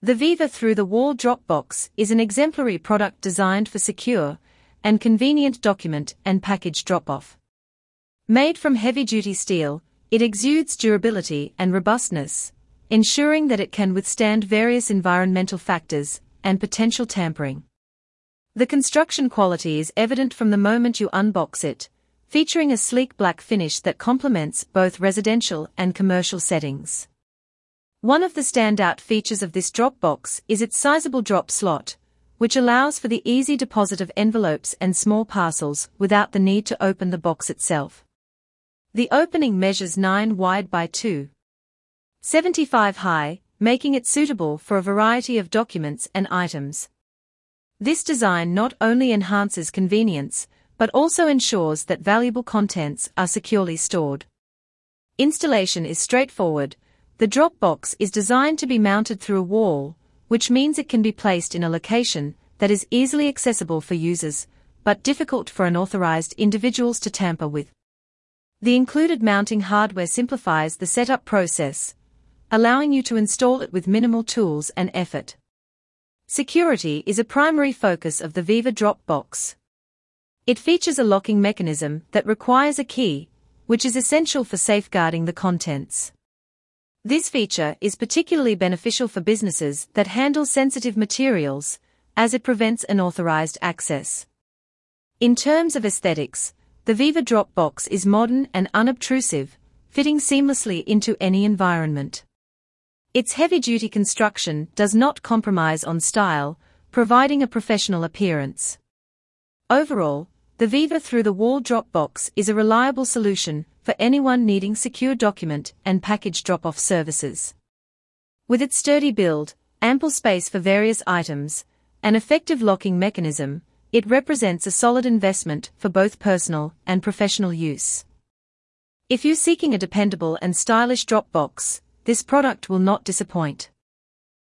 The Viva Through-the-Wall Dropbox is an exemplary product designed for secure and convenient document and package drop-off. Made from heavy-duty steel, it exudes durability and robustness, ensuring that it can withstand various environmental factors and potential tampering. The construction quality is evident from the moment you unbox it, featuring a sleek black finish that complements both residential and commercial settings. One of the standout features of this Dropbox is its sizable drop slot, which allows for the easy deposit of envelopes and small parcels without the need to open the box itself. The opening measures 9 wide by 2.75 high, making it suitable for a variety of documents and items. This design not only enhances convenience, but also ensures that valuable contents are securely stored. Installation is straightforward. The Dropbox is designed to be mounted through a wall, which means it can be placed in a location that is easily accessible for users, but difficult for unauthorized individuals to tamper with. The included mounting hardware simplifies the setup process, allowing you to install it with minimal tools and effort. Security is a primary focus of the Viva Dropbox. It features a locking mechanism that requires a key, which is essential for safeguarding the contents. This feature is particularly beneficial for businesses that handle sensitive materials, as it prevents unauthorized access. In terms of aesthetics, the Viva Dropbox is modern and unobtrusive, fitting seamlessly into any environment. Its heavy-duty construction does not compromise on style, providing a professional appearance. Overall, the Viva Through-the-Wall Dropbox is a reliable solution for anyone needing secure document and package drop-off services. With its sturdy build, ample space for various items, and effective locking mechanism, it represents a solid investment for both personal and professional use. If you're seeking a dependable and stylish Dropbox, this product will not disappoint.